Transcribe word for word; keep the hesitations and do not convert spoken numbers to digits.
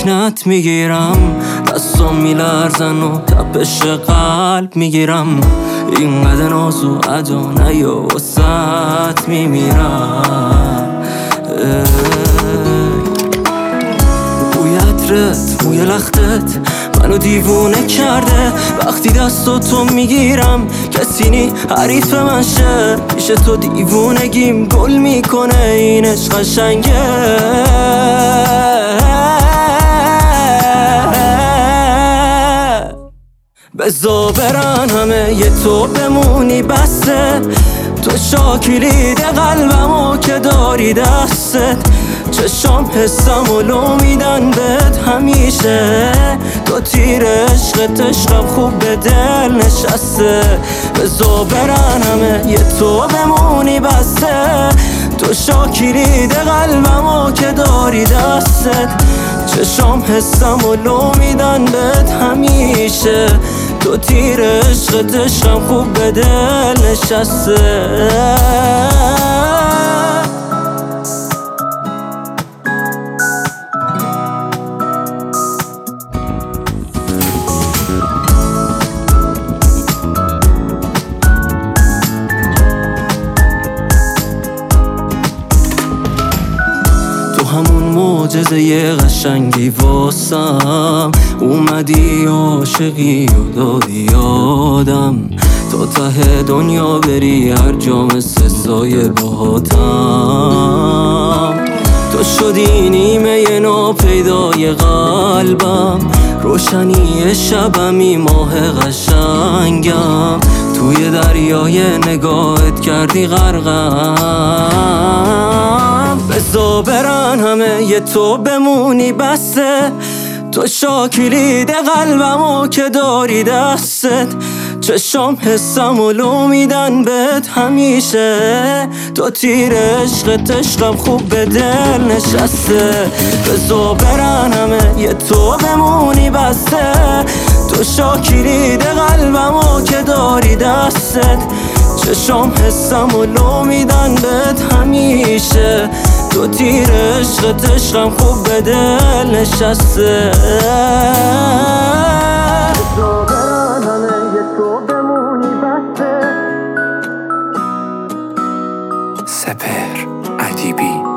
لکنت میگیرم، دستم میلرزن و تپش قلب میگیرم. اینقدر ناز و ادا نیا وسط میمیرم. بوی عطرت، موی لختت منو دیوونه کرده. وقتی دستو تو میگیرم کسی نی حریف من شه. پیش تو دیوونگیم گل میکنه، این عشق قشنگه. بزا برن همه یه تو بمونی بسته. تو شاکلید قلبمو که داری دستت. چشام حسم و لو میدن بهت همیشه. تو تیر عشقت عشقم خوب به دل نشسته. بزا برن همه یه تو بمونی بسته. تو شاکلید قلبمو که داری دستت. چشام حسم و لو میدن بهت همیشه. تو تیر عشقت عشقم خوب به دل نشسته. همون معجزه یه قشنگی واسم اومدی، عاشقی و دادی یادم. تا ته دنیا بری هر جا مثل سایه باهاتم. تو شدی نیمه ناپیدای قلبم، روشنی شبمی ماه قشنگم. توی دریای نگاهت کردی غرقم. بزا برن همه یه تو بمونی بسته. تو شاکلید قلبمو که داری دستت. چشام حسم و لو میدن بهت همیشه. تو تیر عشقت عشقم خوب به دل نشسته. بزا برن همه یه تو بمونی بسته. تو شاکلید قلبمو که داری دستت. چشام حسم و لو میدن بهت همیشه. تو تیر عشقت عشقم خوب به دل نشسته. بزا برن همه یه تو بمونی بسته. سپهر ادیبی.